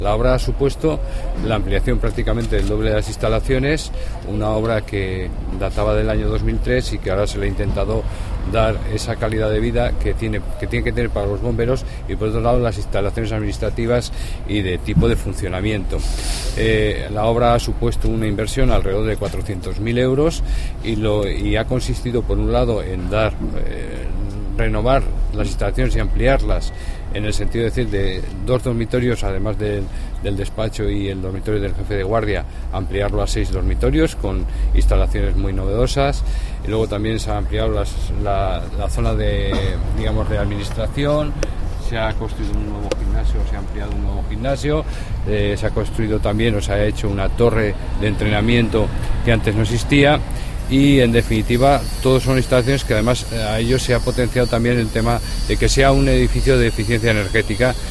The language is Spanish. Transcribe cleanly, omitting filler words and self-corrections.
La obra ha supuesto la ampliación prácticamente del doble de las instalaciones, una obra que databa del año 2003 y que ahora se le ha intentado dar esa calidad de vida que tiene que tener para los bomberos, y por otro lado las instalaciones administrativas y de tipo de funcionamiento. La obra ha supuesto una inversión alrededor de 400.000 euros y ha consistido por un lado en renovar las instalaciones y ampliarlas, en el sentido de decir de 2 dormitorios, además del despacho y el dormitorio del jefe de guardia, ampliarlo a 6 dormitorios con instalaciones muy novedosas. Y luego también se ha ampliado la zona de administración. Se ha construido un nuevo gimnasio, se ha ampliado un nuevo gimnasio, se ha construido también, o se ha hecho una torre de entrenamiento que antes no existía. Y en definitiva, todos son instalaciones que además a ellos se ha potenciado también el tema de que sea un edificio de eficiencia energética.